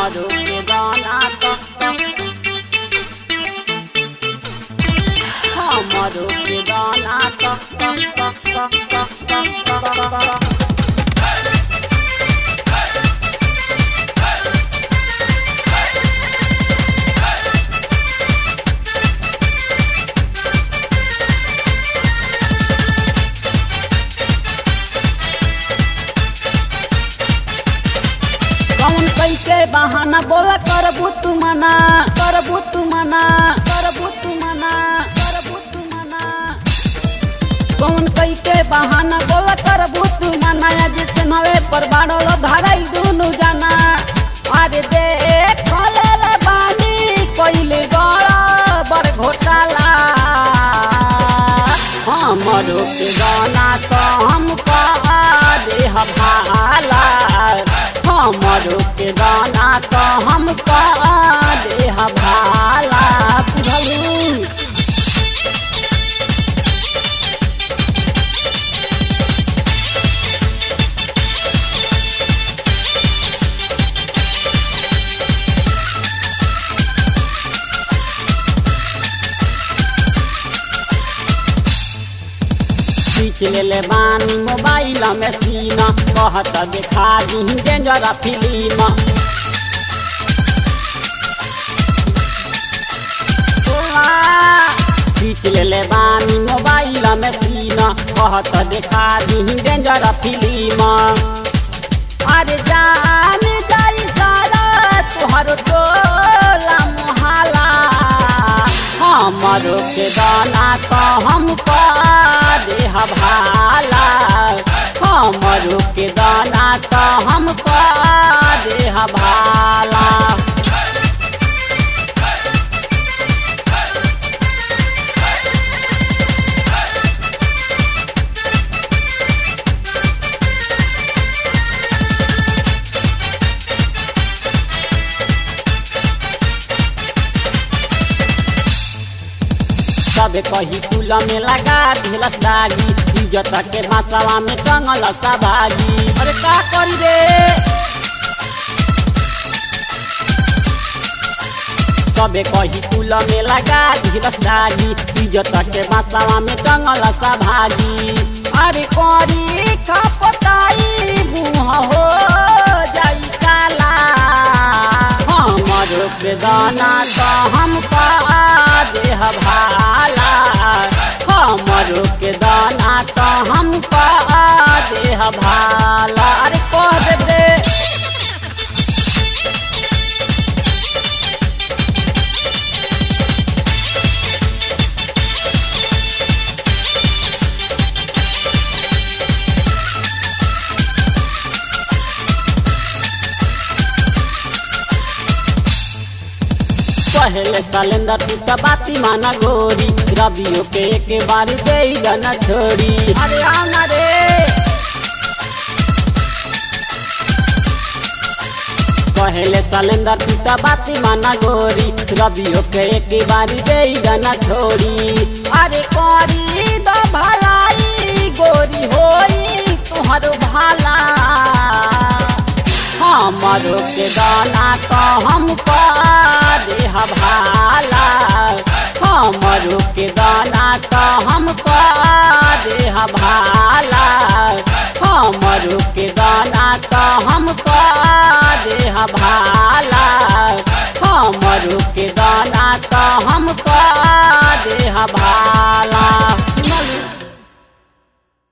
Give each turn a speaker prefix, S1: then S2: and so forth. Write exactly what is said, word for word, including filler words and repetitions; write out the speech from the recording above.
S1: हमरो के दाना तो हमरो के दाना तो कौन कैसे बहाना बोला करबू तू मना करबू तू मना करबू तू मना करबू तू मना कौन कैसे बहाना बोला करबू तू मना जिसे नवे पर बाड़ल धराई दुनु जाना अरे देख खोलेल बानी कोइले गड़ा बड़ घोटाला हमरो के गाना तो हम कहा देह भाला हमरो के गाना तो हम कहा देह भाला बुझलू ले ले बानी मोबाइल में सीना कहत देखा दी डेंजर फिल्म खींच ले ले बानी मोबाइल में सीना कहत देखा दी डेंजर फिल्म अरे जान जाई सारा तुहर टोला मोहल्ला हमरो के दाना तो हम देह भाला हमरो के दाना तो हम देह भाला सब कही कुल में लगा ढेलस डाली इज्जत के मसाला में टंगल सभागी अरे का करी रे सब कही कुल में लगा ढेलस डाली इज्जत के मसाला में टंगल सभागी अरे करी का पताई मुँह हो जाई काला हमरो के दाना तो हम देह भाला हमरो के दाना तो हम देह भाला अरे कह दे रे पहले सलेंदर तू तो बाती माना गोरी रबियो के एक बार दे जाना छोड़ी अरे आना रे पहले सलेंदर तू तो बाती माना गोरी रबियो के एक बार दे जाना छोड़ी अरे करी दो भलाई गोरी होई तुहर भाला हमरो के दाना तो हम देह भाला हमरो के दाना तो हम देह भाला हमरो के दाना तो हम देह भाला हमरो के दाना तो हम देह भाला।